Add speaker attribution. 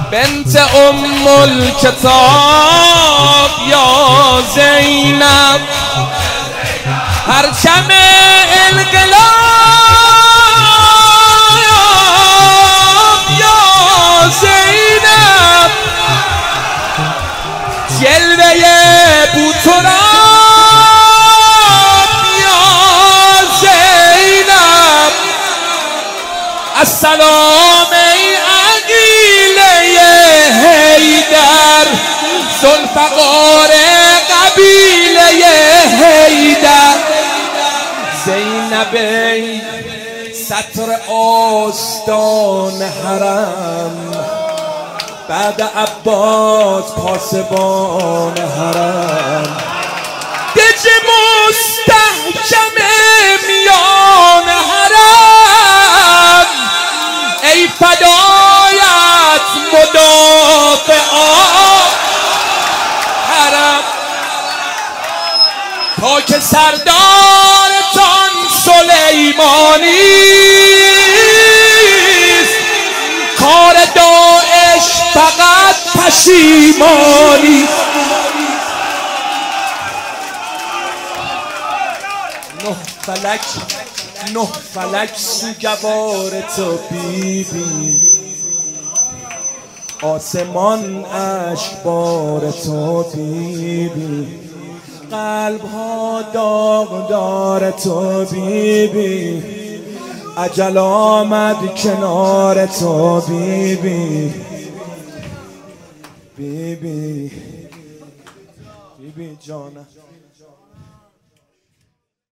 Speaker 1: بنت الکتاب یا زینب، پرچم انقلاب یا زینب، جلوه بوتراب یا زینب. السلام ای عقیله حیدر، ذوالفقار قبیله حیدر. زینب ای سطر آستان حرم، بعد عباس پاسبان حرم. دج مستحکم میان حرم، ای فدایت مدافعان حرم. تا که سردارتان سلیمانیست، کار داعش فقط پشیمانی. نه فلک سوگوار تو بیبی، آسمان اشکبار تو بیبی، قلب ها داغدار تو بیبی، اجل آمد کنار تو بیبی. بیبی بیبی جانم.